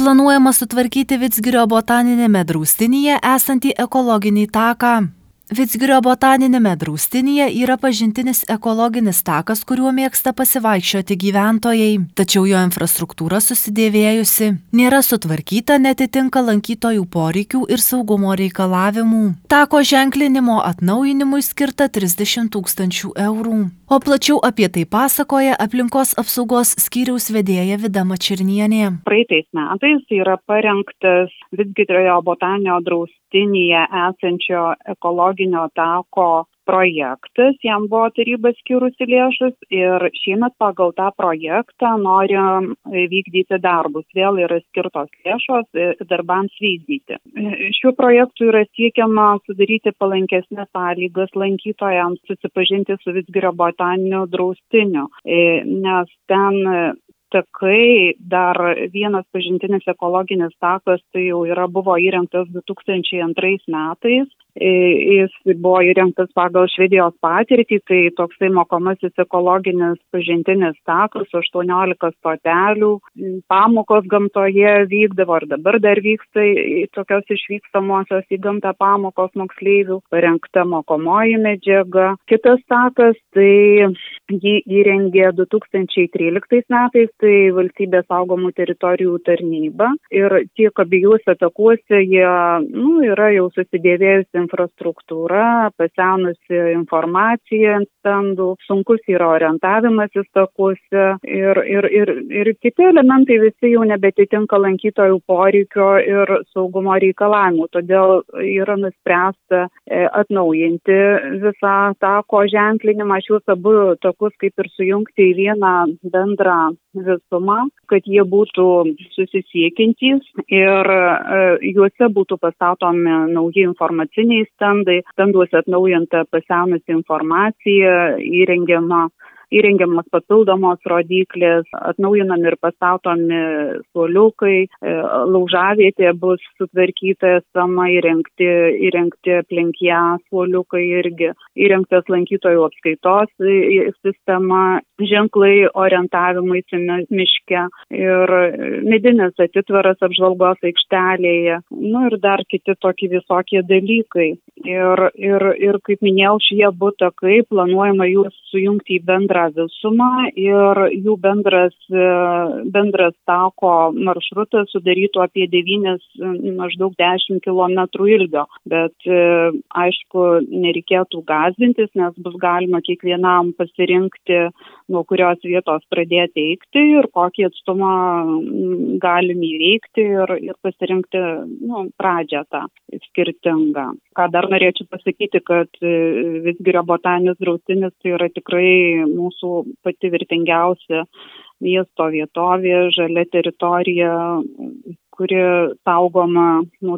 Planuojama sutvarkyti Vidzgirio botaniniame draustinyje esantį ekologinį taką. Vidzgirio botaniniame draustinyje yra pažintinis ekologinis takas, kuriuo mėgsta pasivaikščioti gyventojai. Tačiau jo infrastruktūra susidėvėjusi, nėra sutvarkyta, netitinka lankytojų poreikių ir saugumo reikalavimų. Tako ženklinimo atnaujinimui skirta 30 000 eurų. O plačiau apie tai pasakoja aplinkos apsaugos skyriaus vedėja Vida Mačernienė. Praeitais metais yra parengtas Vidzgirio botaninio draustinyje esančio ekologinio tako projektas, jam buvo taryba skirusi lėšus ir šiemet pagal tą projektą norim vykdyti darbus. Vėl yra skirtos lėšos darbams vykdyti. Šiuo projektu yra siekiama sudaryti palankesnės sąlygas lankytojams susipažinti su Vidzgirio botaniniu draustiniu, nes ten takai, dar vienas pažintinis ekologinis takas, tai jau buvo įrengtas 2002 metais. Jis buvo įrengtas pagal Švedijos patirtį, tai toksai mokomasis ekologinis pažintinis takas, 18 stotelių, pamokos gamtoje vykdavo ir dabar dar vyksta tokios išvykstamosios į gamtą pamokos moksleivių, parengta mokomoji medžiaga. Kitas takas, tai jį įrengė 2013 metais, tai valstybės saugomų teritorijų tarnyba ir tiek abiejuose takuose jie yra jau susidėvėjusi infrastruktūra, pasenusi informacija ant stendų, sunkus yra orientavimasis takuose ir kiti elementai visi jau nebetitinka lankytojų poreikio ir saugumo reikalavimų. Todėl yra nuspręsta atnaujinti visą tako ženklinimą, šios abu takus kaip ir sujungti į vieną bendrą visumą, kad jie būtų susisiekintys ir juose būtų pastatomi nauji informaciniai stendai, stenduose atnaujinta pasenusi informacija, įrengiamas papildomos rodyklės, atnaujinami ir pastatomi suoliukai, laužavietė bus sutvarkyta, esama įrengti aplink ją suoliukai irgi, įrengtas lankytojų apskaitos sistema, ženklai orientavimuisi miške ir medinis atitvaras apžvalgos aikštelėje, ir dar kiti tokie visokie dalykai. Ir kaip minėjau, šie abu takai planuojama juos sujungti į bendrą visumą ir jų bendras tako maršrutas sudarytų apie 9, maždaug 10 km ilgio. Bet aišku, nereikėtų gąsdintis, nes bus galima kiekvienam pasirinkti, nuo kurios vietos pradėti eiti ir kokį atstumą galim įveikti ir pasirinkti pradžią tą skirtingą. Ką dar norėčiau pasakyti, kad Vidzgirio botaninis draustinis tai yra tikrai mūsų pati vertingiausia miesto vietovė, žalia teritorija, kuri saugoma nuo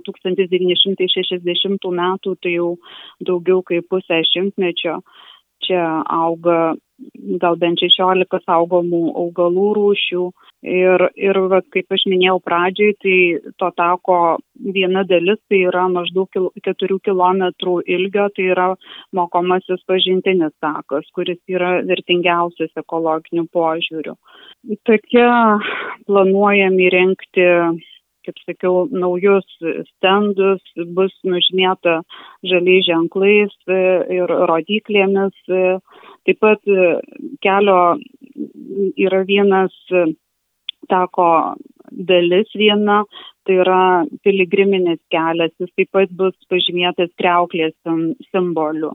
1960 metų, tai jau daugiau kaip pusę šimtmečio. Čia auga gal bent 16 saugomų augalų rūšių ir kaip aš minėjau pradžioj, tai to tako viena dalis tai yra maždaug 4 km ilgio, tai yra mokomasis pažintinis takas, kuris yra vertingiausias ekologiniu požiūriu. Tokie planuojami įrengti, kaip sakiau, naujus stendus, bus nužymėta žaliais ženklais ir rodyklėmis. Taip pat kelio yra vienas tako dalis viena, tai yra piligriminis kelias, jis taip pat bus pažymėtas kriauklės simboliu.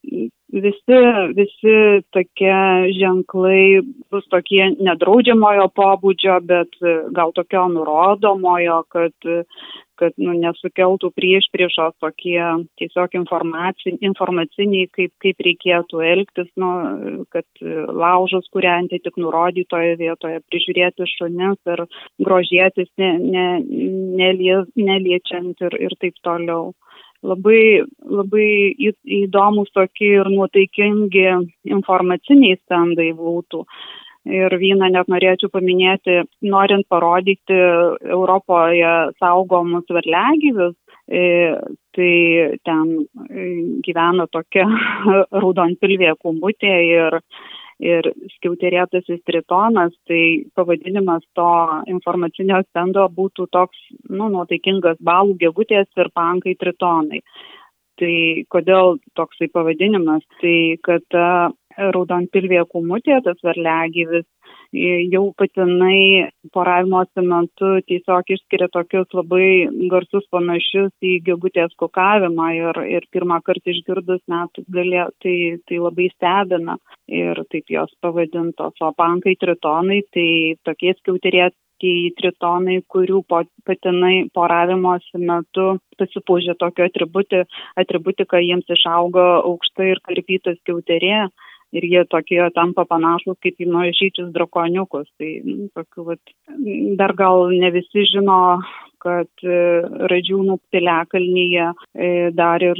Visi tokie ženklai bus tokie nedraudžiamojo pobūdžio, bet gal tokio nurodomojo, kad nesukeltų priešpriešos, tokie tiesiog informaciniai, kaip reikėtų elgtis, kad laužus kūrenti tik nurodytoje vietoje, prižiūrėti šunis ir grožėtis neliečiant ir taip toliau. Labai įdomus tokie ir nuotaikingi informaciniai stendai būtų. Ir vieną net norėčiau paminėti, norint parodyti Europoje saugomus varliagyvius, tai ten gyvena tokia raudonpilvė kumbutė ir ir skiauterėtasis tritonas, tai pavadinimas to informacinio stendo būtų toks, nuotaikingas balų gegutės ir pankai tritonai. Tai kodėl toksai pavadinimas? Tai kad raudonpilvė kūmutė, tas varliagyvis, jau patinai poravimosi metu tiesiog išskiria tokius labai garsus panašius į gegutės kukavimą ir pirmą kartą išgirdus metų gale, tai labai stebina ir taip jos pavadintos. O pankai tritonai, tai tokie skiauterėtieji tritonai, kurių patinai poravimosi metu pasipuošia tokio atributika, jiems išauga aukšta ir karpyta skiauterė. Ir jie tokie tampa panašus kaip į mažyčius drakoniukus. Tai tokių, dar gal ne visi žino, kad Radžiūnų piliakalnyje dar ir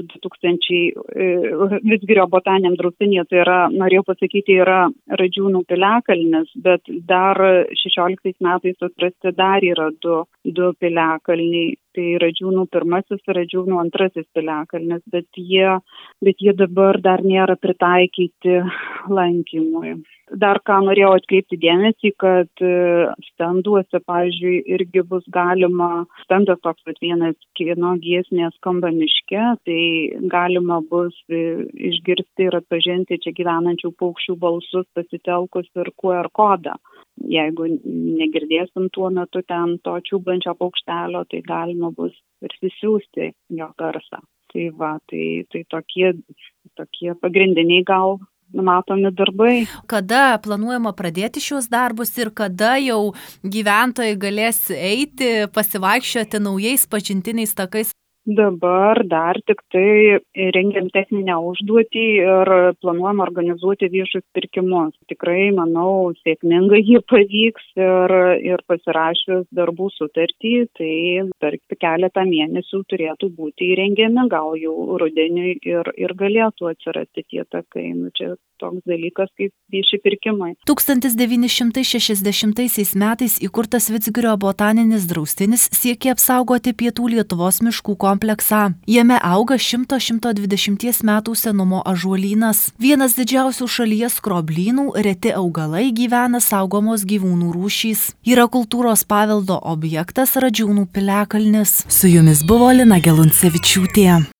2000 Vidzgirio botaniniam draustinyje, tai yra, norėjau pasakyti, yra Radžiūnų piliakalnis, bet dar 16 metais atrasti dar yra du piliakalniai. Tai Radžiūnų pirmasis ir Radžiūnų antrasis piliakalnis, bet jie dabar dar nėra pritaikyti lankymui. Dar ką norėjau atkreipti dėmesį, kad stenduose, pavyzdžiui, irgi bus galima, stendas toks vienas kieno giesmė skamba miške, tai galima bus išgirsti ir atpažinti čia gyvenančių paukščių balsus pasitelkus ir QR kodą. Jeigu negirdėsim tuo metu ten to čiūbančio paukštelio, tai galima bus ir siųsti jo garsą. Tai tokie pagrindiniai gal numatomi darbai. Kada planuojama pradėti šios darbus ir kada jau gyventojai galės eiti, pasivaikščioti naujais pažintiniais takais? Dabar dar tik tai rengiam techninę užduotį ir planuojam organizuoti viešus pirkimus. Tikrai, manau, sėkmingai jį pavyks ir pasirašius darbų sutartį, tai per keletą mėnesių turėtų būti įrengiami, gal jau rudeniui ir galėtų atsirasti tie takai. Čia toks dalykas kaip vieši pirkimai. 1960 metais įkurtas Vidzgirio botaninis draustinis siekia apsaugoti pietų Lietuvos miškų kompleksą. Jame auga 100–120 metų senumo ąžuolynas. Vienas didžiausių šalies skroblynų, reti augalai, gyvena saugomos gyvūnų rūšys. Yra kultūros paveldo objektas Radžiūnų piliakalnis. Su jumis buvo Lina Geluncevičiūtė.